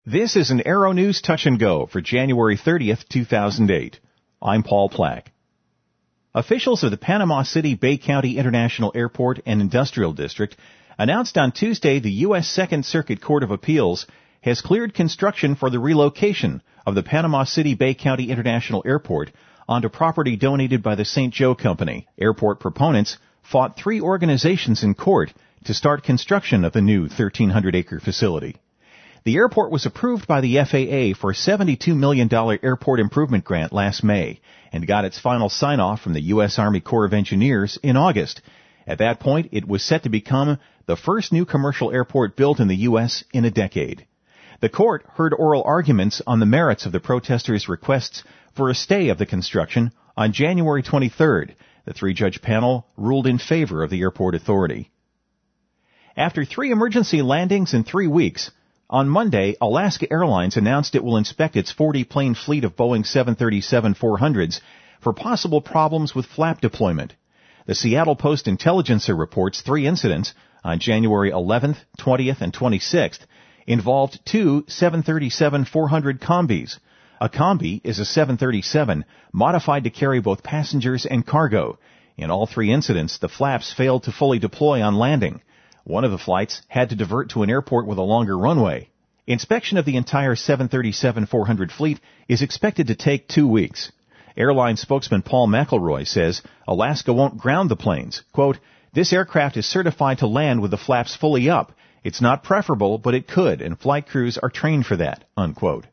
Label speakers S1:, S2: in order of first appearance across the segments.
S1: This is an Aero News Touch and Go for January 30th, 2008. I'm Paul Plack. Officials of the Panama City-Bay County International Airport and Industrial District announced on Tuesday the U.S. Second Circuit Court of Appeals has cleared construction for the relocation of the Panama City-Bay County International Airport onto property donated by the St. Joe Company. Airport proponents fought 3 organizations in court to start construction of the new 1,300-acre facility. The airport was approved by the FAA for a $72 million airport improvement grant last May and got its final sign-off from the U.S. Army Corps of Engineers in August. At that point, it was set to become the first new commercial airport built in the U.S. in a decade. The court heard oral arguments on the merits of the protesters' requests for a stay of the construction on January 23rd. The 3-judge panel ruled in favor of the airport authority. After 3 emergency landings in 3 weeks, on Monday, Alaska Airlines announced it will inspect its 40-plane fleet of Boeing 737-400s for possible problems with flap deployment. The Seattle Post-Intelligencer reports 3 incidents on January 11th, 20th, and 26th involved 2 737-400 combis. A combi is a 737 modified to carry both passengers and cargo. In all 3 incidents, the flaps failed to fully deploy on landing. One of the flights had to divert to an airport with a longer runway. Inspection of the entire 737-400 fleet is expected to take 2 weeks. Airline spokesman Paul McElroy says Alaska won't ground the planes. Quote, "This aircraft is certified to land with the flaps fully up. It's not preferable, but it could, and flight crews are trained for that." Unquote.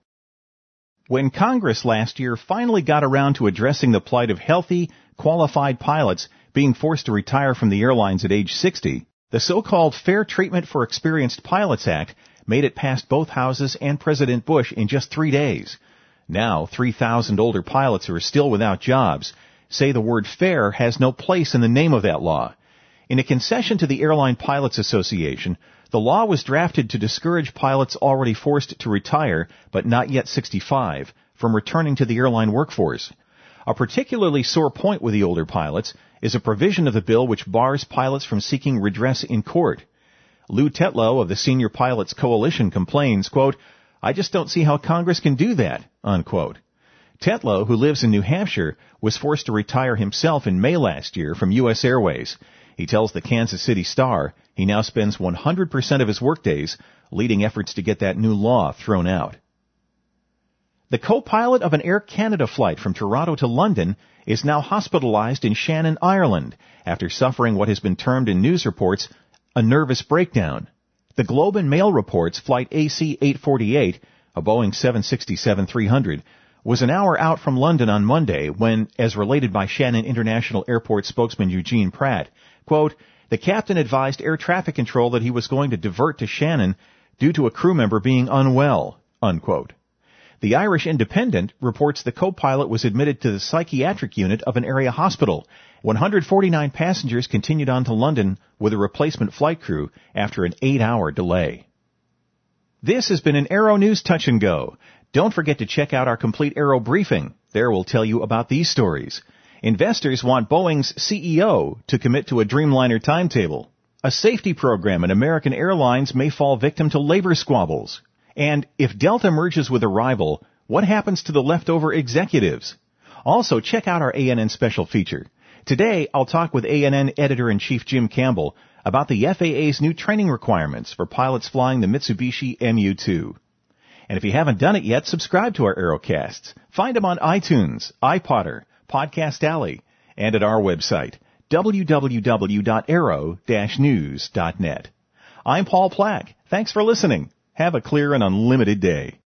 S1: When Congress last year finally got around to addressing the plight of healthy, qualified pilots being forced to retire from the airlines at age 60, the so-called Fair Treatment for Experienced Pilots Act made it past both houses and President Bush in just 3 days. Now, 3,000 older pilots who are still without jobs say the word fair has no place in the name of that law. In a concession to the Airline Pilots Association, the law was drafted to discourage pilots already forced to retire, but not yet 65, from returning to the airline workforce. A particularly sore point with the older pilots is a provision of the bill which bars pilots from seeking redress in court. Lou Tetlow of the Senior Pilots Coalition complains, quote, "I just don't see how Congress can do that," unquote. Tetlow, who lives in New Hampshire, was forced to retire himself in May last year from U.S. Airways. He tells the Kansas City Star he now spends 100% of his workdays leading efforts to get that new law thrown out. The co-pilot of an Air Canada flight from Toronto to London is now hospitalized in Shannon, Ireland, after suffering what has been termed in news reports a nervous breakdown. The Globe and Mail reports flight AC-848, a Boeing 767-300, was an hour out from London on Monday when, as related by Shannon International Airport spokesman Eugene Pratt, quote, "The captain advised air traffic control that he was going to divert to Shannon due to a crew member being unwell," unquote. The Irish Independent reports the co-pilot was admitted to the psychiatric unit of an area hospital. 149 passengers continued on to London with a replacement flight crew after an 8-hour delay. This has been an Aero News Touch and Go. Don't forget to check out our complete Aero briefing. There we'll tell you about these stories. Investors want Boeing's CEO to commit to a Dreamliner timetable. A safety program at American Airlines may fall victim to labor squabbles. And if Delta merges with a rival, what happens to the leftover executives? Also, check out our ANN special feature. Today, I'll talk with ANN Editor-in-Chief Jim Campbell about the FAA's new training requirements for pilots flying the Mitsubishi MU-2. And if you haven't done it yet, subscribe to our Aerocasts. Find them on iTunes, iPodder, Podcast Alley, and at our website, www.aero-news.net. I'm Paul Plack. Thanks for listening. Have a clear and unlimited day.